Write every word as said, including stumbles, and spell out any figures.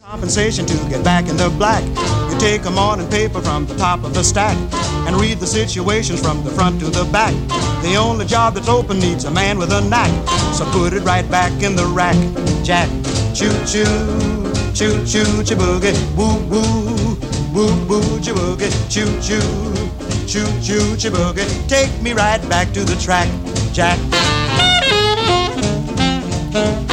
Compensation to get back in the black. You take a morning paper from the top of the stack and read the situations from the front to the back. The only job that's open needs a man with a knack. So put it right back in the rack, Jack. Choo choo, choo choo, chiboogie, woo woo, woo woo, chiboogie, choo choo, choo choo, chiboogie. Take me right back to the track, Jack.